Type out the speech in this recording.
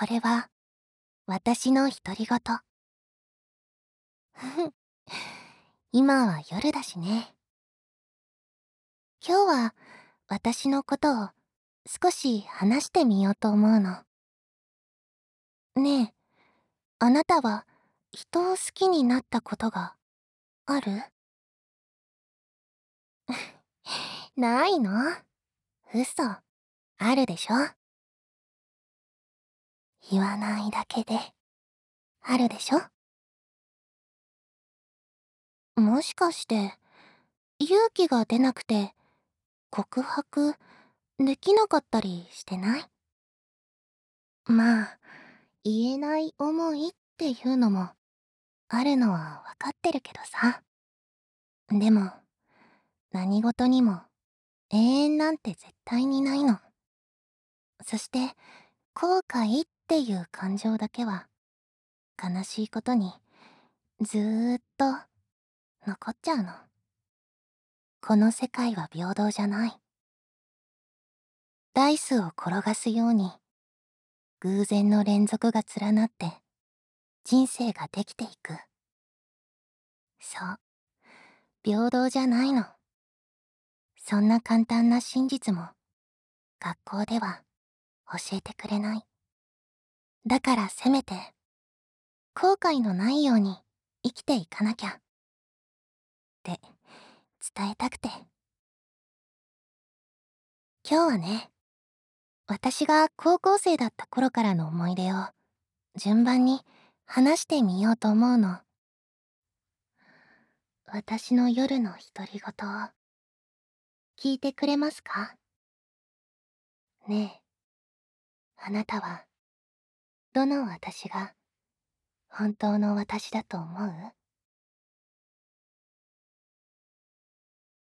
これは私の独り言。今は夜だしね。今日は私のことを少し話してみようと思うの。ねえ、あなたは人を好きになったことがある？ないの？嘘。あるでしょ？言わないだけであるでしょ？もしかして勇気が出なくて告白できなかったりしてない？まあ、言えない思いっていうのもあるのはわかってるけどさ。でも、何事にも永遠なんて絶対にないの。そして、後悔っていう感情だけは悲しいことにずーっと残っちゃうの。この世界は平等じゃない。ダイスを転がすように偶然の連続が連なって人生ができていく。そう、平等じゃないの。そんな簡単な真実も学校では教えてくれない。だからせめて後悔のないように生きていかなきゃって伝えたくて。今日はね、私が高校生だった頃からの思い出を順番に話してみようと思うの。私の夜の独り言を聞いてくれますか？ねえ、あなたはどの私が本当の私だと思う？